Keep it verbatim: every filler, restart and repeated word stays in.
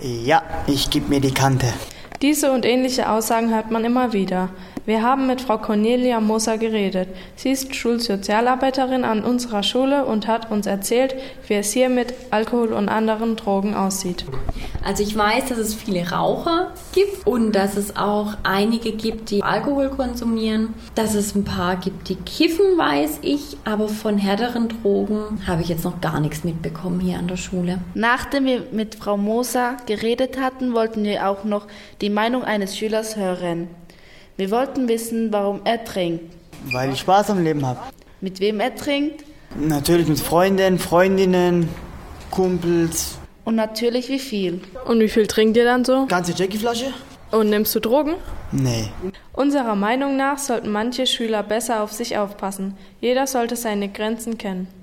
Ja, ich gebe mir die Kante. Diese und ähnliche Aussagen hört man immer wieder. Wir haben mit Frau Cornelia Moser geredet. Sie ist Schulsozialarbeiterin an unserer Schule und hat uns erzählt, wie es hier mit Alkohol und anderen Drogen aussieht. Also ich weiß, dass es viele Raucher gibt und dass es auch einige gibt, die Alkohol konsumieren. Dass es ein paar gibt, die kiffen, weiß ich, aber von härteren Drogen habe ich jetzt noch gar nichts mitbekommen hier an der Schule. Nachdem wir mit Frau Moser geredet hatten, wollten wir auch noch die Meinung eines Schülers hören. Wir wollten wissen, warum er trinkt. Weil ich Spaß am Leben habe. Mit wem er trinkt? Natürlich mit Freunden, Freundinnen, Kumpels. Und natürlich wie viel. Und wie viel trinkt ihr dann so? Ganze Jackie-Flasche? Und nimmst du Drogen? Nee. Unserer Meinung nach sollten manche Schüler besser auf sich aufpassen. Jeder sollte seine Grenzen kennen.